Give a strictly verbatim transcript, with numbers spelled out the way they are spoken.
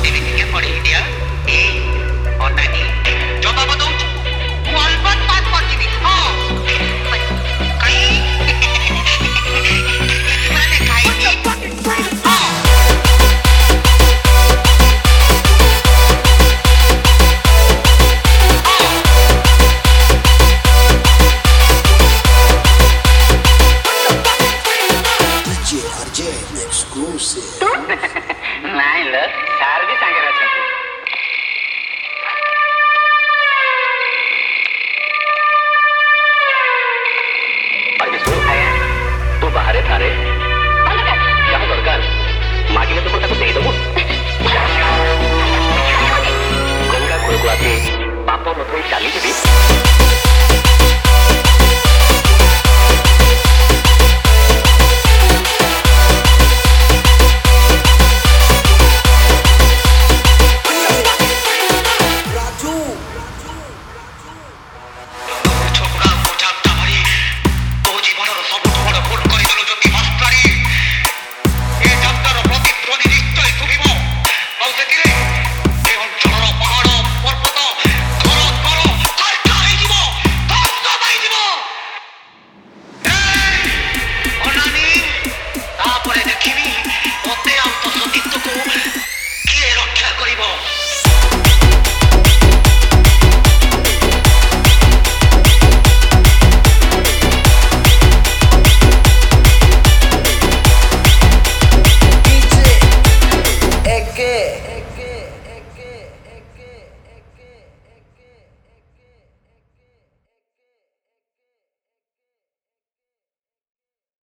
ଏବେ ଟିକେ ପଢେଇ ଦିଅ ଏ ଅନାନି ଜବାବ ଦଉଛୁ ମୁଁ ଅଲବତ ପାସ୍ କରିଯିବି ହଁ କାଇଁ ମାନେ ଖାଇକି ହଁ ନାଇଁ ଲ ସାର୍ ବି ସାଙ୍ଗରେ ଅଛନ୍ତି ତୁ ବାହାରେ ଥାରେ ଯାହା ଦରକାର ମାଗିଲେ ତୁମ ତାକୁ ଦେଇଦବୁ ଗଙ୍ଗା କୂଳକୁ ଆସି ପାପ ନ ଥୋଇ ଚାଲିଯିବି